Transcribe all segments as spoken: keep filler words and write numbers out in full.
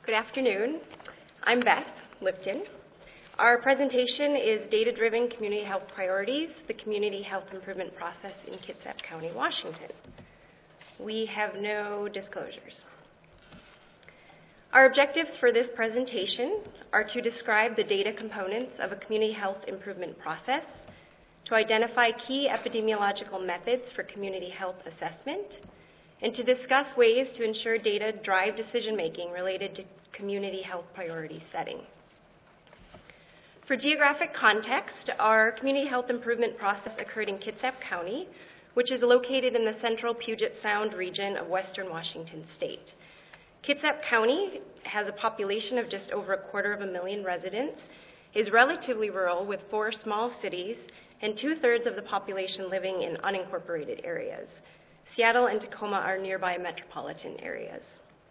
Good afternoon. I'm Beth Lipton. Our presentation is Data-Driven Community Health Priorities, the Community Health Improvement Process in Kitsap County, Washington. We have no disclosures. Our objectives for this presentation are to describe the data components of a community health improvement process, to identify key epidemiological methods for community health assessment, and to discuss ways to ensure data drive decision-making related to community health priority setting. For geographic context, our community health improvement process occurred in Kitsap County, which is located in the central Puget Sound region of western Washington state. Kitsap County has a population of just over a quarter of a million residents, is relatively rural with four small cities, and two-thirds of the population living in unincorporated areas. Seattle and Tacoma are nearby metropolitan areas.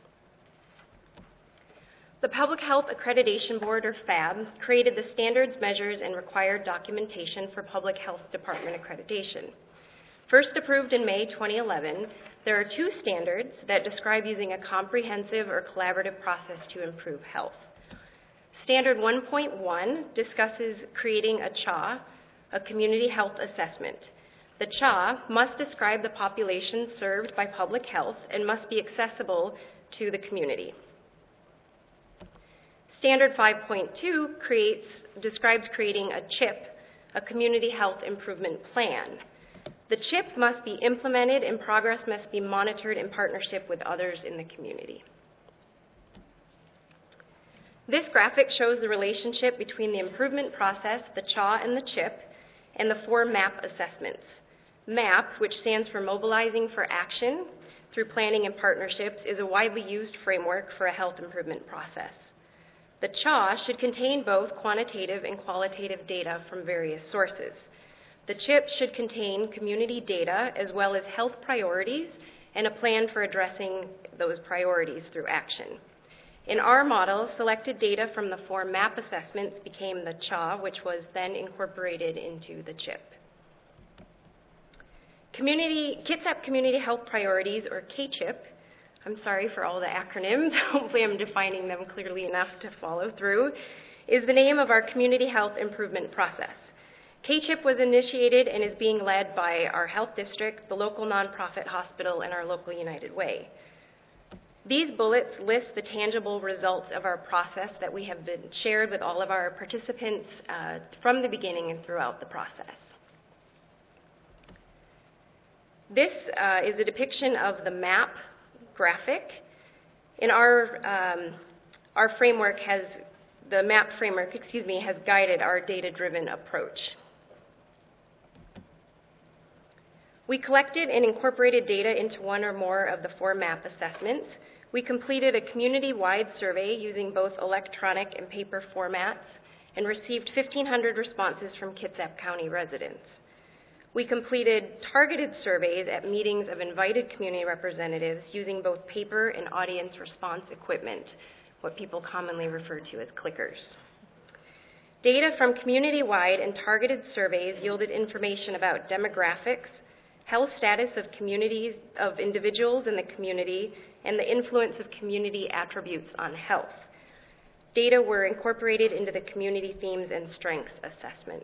The Public Health Accreditation Board, or F A B, created the standards, measures, and required documentation for Public Health Department accreditation. First approved in May twenty eleven, there are two standards that describe using a comprehensive or collaborative process to improve health. Standard one point one discusses creating a C H A, a community health assessment. The C H A must describe the population served by public health and must be accessible to the community. Standard five point two creates, describes creating a C H I P, a Community Health Improvement Plan. The C H I P must be implemented and progress must be monitored in partnership with others in the community. This graphic shows the relationship between the improvement process, the C H A and the C H I P, and the four MAP assessments. MAP, which stands for Mobilizing for Action through Planning and Partnerships, is a widely used framework for a health improvement process. The C H A should contain both quantitative and qualitative data from various sources. The C H I P should contain community data as well as health priorities and a plan for addressing those priorities through action. In our model, selected data from the four MAP assessments became the C H A, which was then incorporated into the C H I P. Community, Kitsap Community Health Priorities, or K C H I P, I'm sorry for all the acronyms, hopefully I'm defining them clearly enough to follow through, is the name of our community health improvement process. K C H I P was initiated and is being led by our health district, the local nonprofit hospital, and our local United Way. These bullets list the tangible results of our process that we have been shared with all of our participants uh, from the beginning and throughout the process. This uh, is a depiction of the MAP graphic. In our, um, our framework has, the MAP framework, excuse me, has guided our data-driven approach. We collected and incorporated data into one or more of the four MAP assessments. We completed a community-wide survey using both electronic and paper formats and received fifteen hundred responses from Kitsap County residents. We completed targeted surveys at meetings of invited community representatives using both paper and audience response equipment, what people commonly refer to as clickers. Data from community-wide and targeted surveys yielded information about demographics, health status of communities, of individuals in the community, and the influence of community attributes on health. Data were incorporated into the community themes and strengths assessment.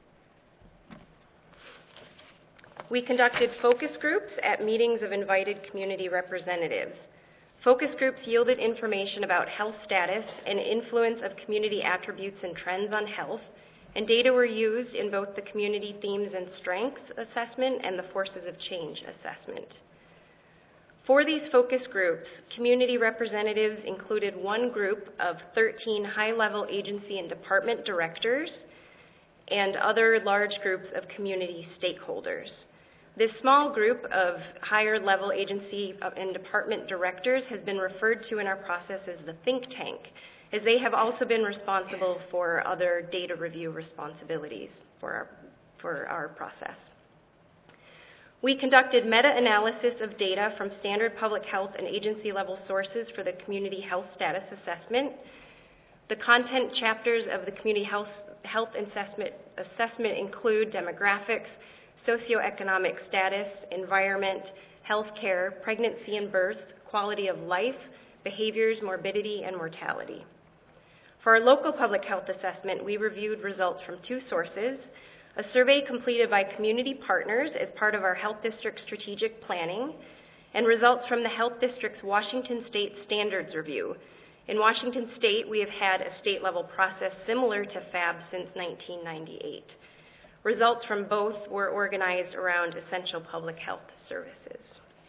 We conducted focus groups at meetings of invited community representatives. Focus groups yielded information about health status and influence of community attributes and trends on health, and data were used in both the community themes and strengths assessment and the forces of change assessment. For these focus groups, community representatives included one group of thirteen high-level agency and department directors and other large groups of community stakeholders. This small group of higher-level agency and department directors has been referred to in our process as the think tank, as they have also been responsible for other data review responsibilities for our, for our process. We conducted meta-analysis of data from standard public health and agency-level sources for the community health status assessment. The content chapters of the community health, health assessment, assessment include demographics, socioeconomic status, environment, healthcare, pregnancy and birth, quality of life, behaviors, morbidity, and mortality. For our local public health assessment, we reviewed results from two sources: a survey completed by community partners as part of our health district strategic planning, and results from the health district's Washington State Standards Review. In Washington State, we have had a state-level process similar to F A B since nineteen ninety-eight. Results from both were organized around essential public health services.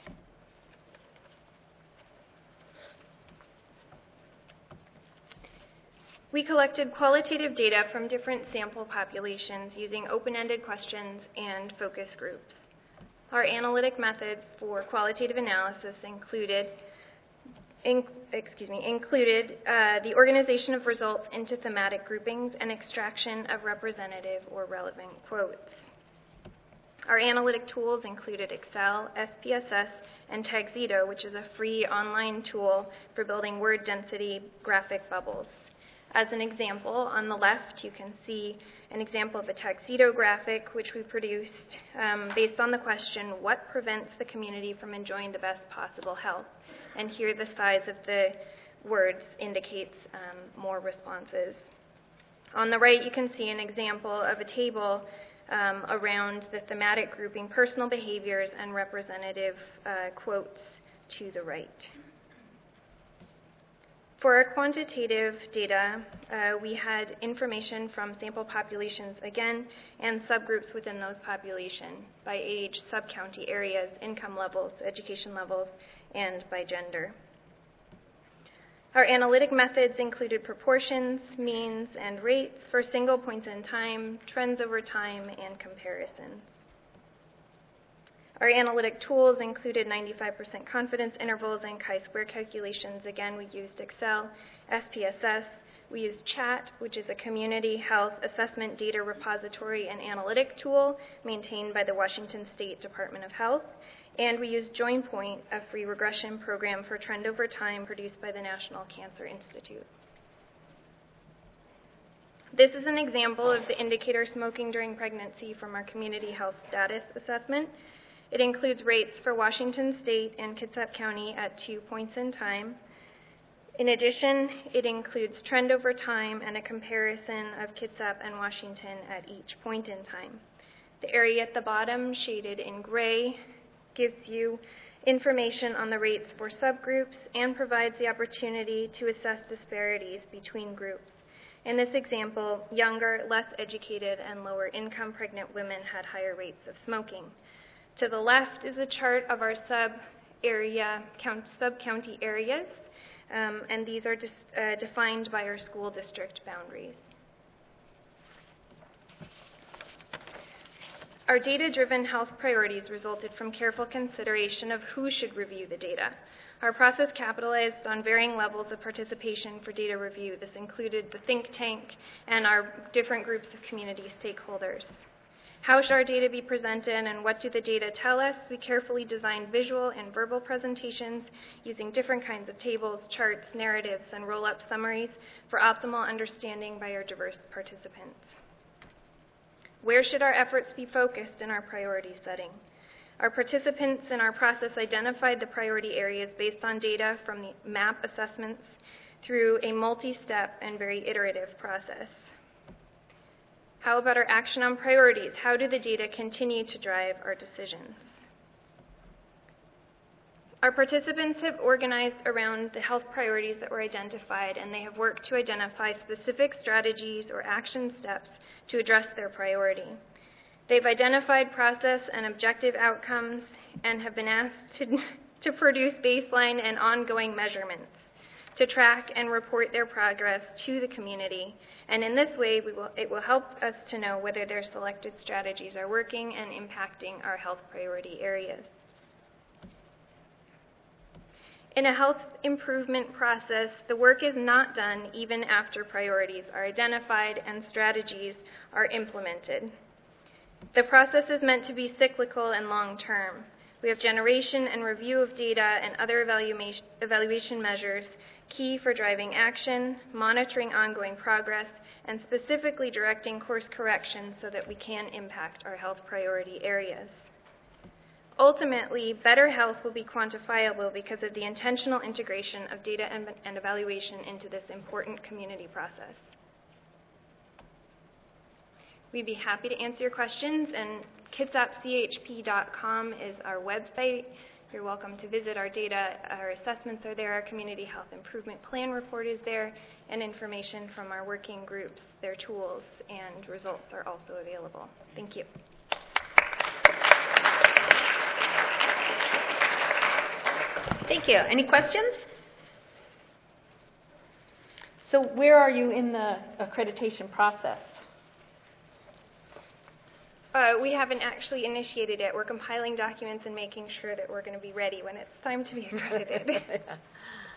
We collected qualitative data from different sample populations using open-ended questions and focus groups. Our analytic methods for qualitative analysis included, in, excuse me, included uh, the organization of results into thematic groupings and extraction of representative or relevant quotes. Our analytic tools included Excel, S P S S, and Tagxedo, which is a free online tool for building word density graphic bubbles. As an example, on the left, you can see an example of a Tagxedo graphic, which we produced um, based on the question, what prevents the community from enjoying the best possible health? And here the size of the words indicates um, more responses. On the right, you can see an example of a table um, around the thematic grouping personal behaviors and representative uh, quotes to the right. For our quantitative data, uh, we had information from sample populations again and subgroups within those populations by age, sub-county areas, income levels, education levels, and by gender. Our analytic methods included proportions, means, and rates for single points in time, trends over time, and comparisons. Our analytic tools included ninety-five percent confidence intervals and chi-square calculations. Again, we used Excel, S P S S. We used CHAT, which is a community health assessment data repository and analytic tool maintained by the Washington State Department of Health. And we used JoinPoint, a free regression program for trend over time produced by the National Cancer Institute. This is an example of the indicator smoking during pregnancy from our community health status assessment. It includes rates for Washington State and Kitsap County at two points in time. In addition, it includes trend over time and a comparison of Kitsap and Washington at each point in time. The area at the bottom, shaded in gray, gives you information on the rates for subgroups and provides the opportunity to assess disparities between groups. In this example, younger, less educated, and lower income pregnant women had higher rates of smoking. To the left is a chart of our sub-area, count, sub-county areas, um, and these are dis, uh, defined by our school district boundaries. Our data-driven health priorities resulted from careful consideration of who should review the data. Our process capitalized on varying levels of participation for data review. This included the think tank and our different groups of community stakeholders. How should our data be presented and what do the data tell us? We carefully designed visual and verbal presentations using different kinds of tables, charts, narratives, and roll-up summaries for optimal understanding by our diverse participants. Where should our efforts be focused in our priority setting? Our participants in our process identified the priority areas based on data from the MAP assessments through a multi-step and very iterative process. How about our action on priorities? How do the data continue to drive our decisions? Our participants have organized around the health priorities that were identified, and they have worked to identify specific strategies or action steps to address their priority. They've identified process and objective outcomes and have been asked to, to produce baseline and ongoing measurements to track and report their progress to the community. And in this way, we will, it will help us to know whether their selected strategies are working and impacting our health priority areas. In a health improvement process, the work is not done even after priorities are identified and strategies are implemented. The process is meant to be cyclical and long-term. We have generation and review of data and other evaluation, evaluation measures key for driving action, monitoring ongoing progress, and specifically directing course corrections so that we can impact our health priority areas. Ultimately, better health will be quantifiable because of the intentional integration of data and, and evaluation into this important community process. We'd be happy to answer your questions, and kitsap c h p dot com is our website. You're welcome to visit our data. Our assessments are there. Our Community Health Improvement Plan report is there, and information from our working groups, their tools, and results are also available. Thank you. Thank you. Any questions? So where are you in the accreditation process? Uh, we haven't actually initiated it. We're compiling documents and making sure that we're going to be ready when it's time to be accredited.